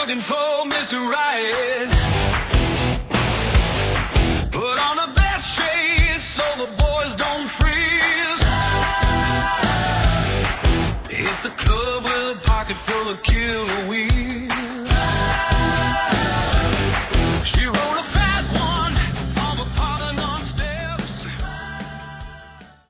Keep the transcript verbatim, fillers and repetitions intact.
looking for Mister Right. Put on the best shades so the boys don't freeze. Hit the club with a pocket full of killer weed. She